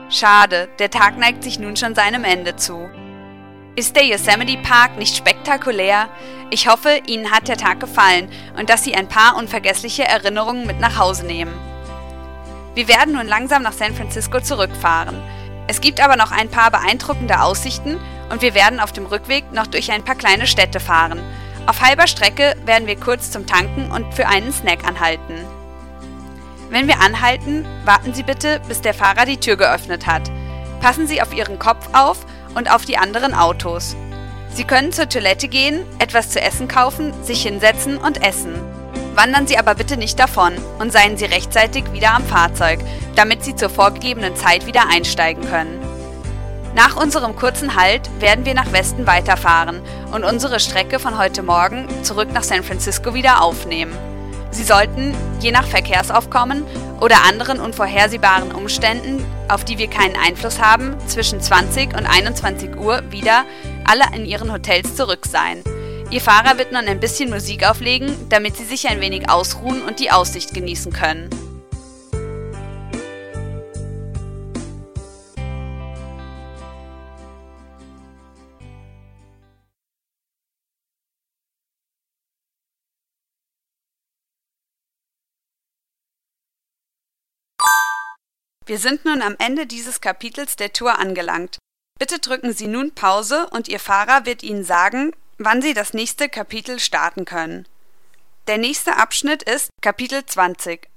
Schade, der Tag neigt sich nun schon seinem Ende zu. Ist der Yosemite Park nicht spektakulär? Ich hoffe, Ihnen hat der Tag gefallen und dass Sie ein paar unvergessliche Erinnerungen mit nach Hause nehmen. Wir werden nun langsam nach San Francisco zurückfahren. Es gibt aber noch ein paar beeindruckende Aussichten und wir werden auf dem Rückweg noch durch ein paar kleine Städte fahren. Auf halber Strecke werden wir kurz zum Tanken und für einen Snack anhalten. Wenn wir anhalten, warten Sie bitte, bis der Fahrer die Tür geöffnet hat. Passen Sie auf Ihren Kopf auf und auf die anderen Autos. Sie können zur Toilette gehen, etwas zu essen kaufen, sich hinsetzen und essen. Wandern Sie aber bitte nicht davon und seien Sie rechtzeitig wieder am Fahrzeug, damit Sie zur vorgegebenen Zeit wieder einsteigen können. Nach unserem kurzen Halt werden wir nach Westen weiterfahren und unsere Strecke von heute Morgen zurück nach San Francisco wieder aufnehmen. Sie sollten, je nach Verkehrsaufkommen oder anderen unvorhersehbaren Umständen, auf die wir keinen Einfluss haben, zwischen 20 und 21 Uhr wieder alle in ihren Hotels zurück sein. Ihr Fahrer wird nun ein bisschen Musik auflegen, damit Sie sich ein wenig ausruhen und die Aussicht genießen können. Wir sind nun am Ende dieses Kapitels der Tour angelangt. Bitte drücken Sie nun Pause und Ihr Fahrer wird Ihnen sagen, wann Sie das nächste Kapitel starten können. Der nächste Abschnitt ist Kapitel 20,